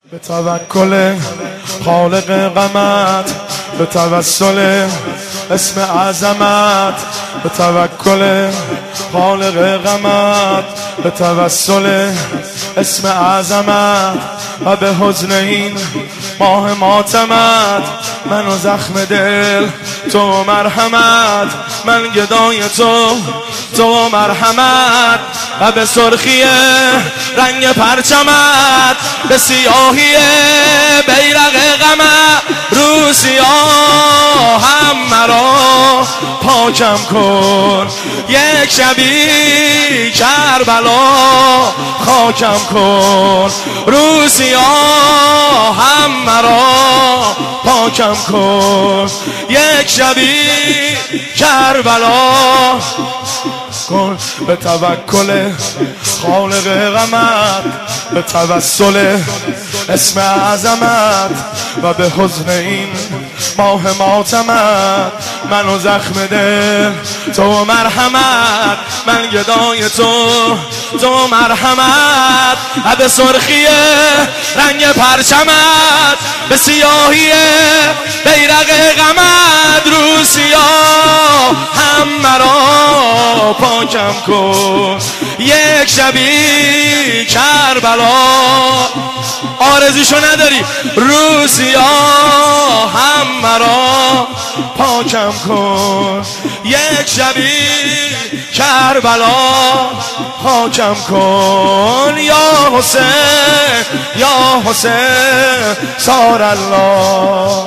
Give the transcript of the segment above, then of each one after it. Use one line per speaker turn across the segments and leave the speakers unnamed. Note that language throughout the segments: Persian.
به توکل خالق غمت، به توسل اسم عظمت، به توکل خالق غمت، به توسل اسم عظمت و به حزن این ماه ماتمت. من و زخم دل تو مرحمت، من گدای تو مرحمت و به سرخی رنگ پرچمت، به سیاهی بیرق غمت. رو سیاهم مرا پاکم کن، یک شبی کربلا خاکم کن. رو سیاهم مرا پاکم کن، یک شبی کربلا کن. به توکل خالق غمت، به توسل اسم عظمت و به حزن این ماه ماتمت. من و زخم دل تو مرحمت، من گدای تو مرحمت و به سرخی رنگ پرچمت، به سیاهی بیرق غمت. رو سیاه هم مرا پاکم کن، یک شبی کربلا. آرزوشو نداری؟ رو سیاه هم مرا پاکم کن، یک شبی کربلا خاکم کن. یا حسین یا حسین سار الله،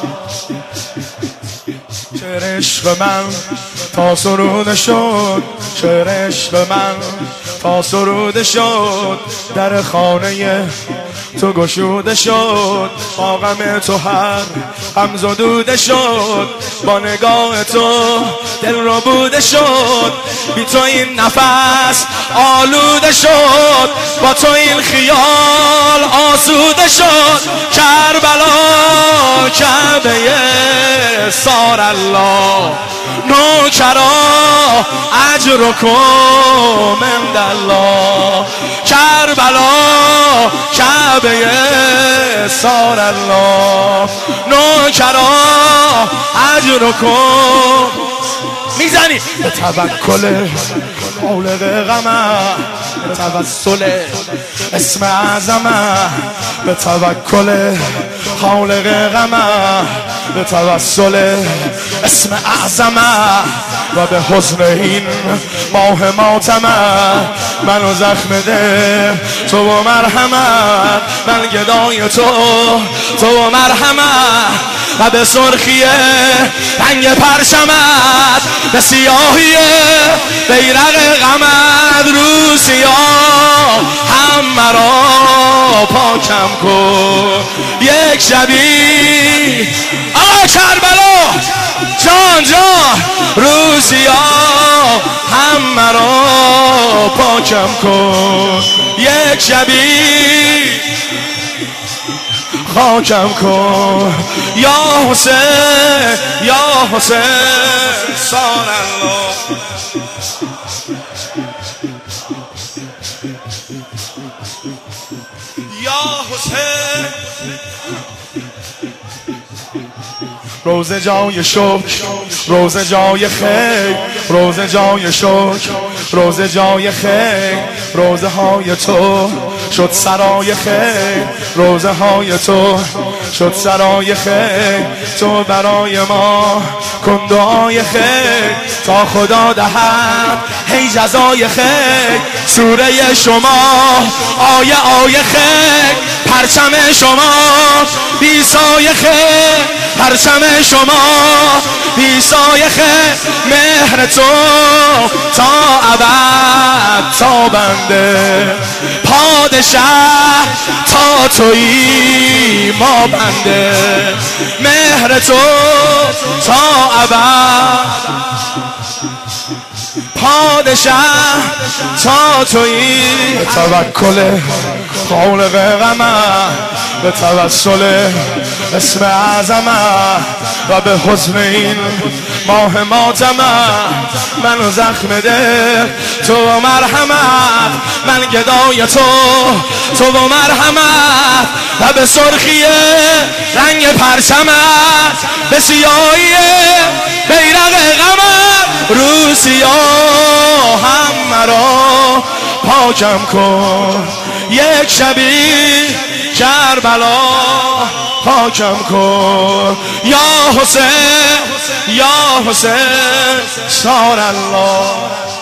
شعر عشق من تا سروده شد، شعر عشق من تا سروده شد. در خانه تو گشوده شد، با غم تو هر هم زدوده شد. با نگاه تو دل رو بوده شد، بی تو این نفس آلوده شد، با تو این خیال آسوده شد. کربلا کعبه سار الله، نوکرا اجرکم عند الله. کربلا کعبه سار الله، نوکرا اجرکم. میزنی به توکل خالق غمت، به توسل اسم عظمت، به توکل خالق غمت، به توسل اسم اعظمت و به حزن این ماه ماتمت. من و زخم دل تو مرحمت، من گدای تو مرحمت و به سرخی رنگ پرچمت، به سیاهی بیرق غمت. رو سیاه هم مرا پاکم کن، یک شبی آقا کربلا جان جان. رو سیاه هم مرا پاکم کن، یک شبی خاکم کن. یا حسین یا حسین سار الله. یا حسین روزه جای شکر، روزه جای خیر، روزه جای شکر، روزه جای خیر. روزه های تو شد سرای خیر، روزه های تو شد سرای خیر. تو برای ما کن دعای خیر، تا خدا دهد هی جزای خیر. سوره شما آیه خیر، پرچم شما بی سایه خیر، پرچم شما بی سایه خیر. مهر تو تا ابد تا بنده، پادشه تا تویی ما بنده. مهر تو تا ابد، پادشه تا تویی. به توکل خالق غمت، به توسل اسم عظمت و به حزن این ماه ماتمت. من و زخم دل تو مرحمت، من گدای تو مرحمت و به سرخی رنگ پرچمت، به سیاهی بیرق غمت، رو سیاهم مرا پاکم کن، یک شبی کربلا پاکم کن. یا حسین یا حسین سار الله.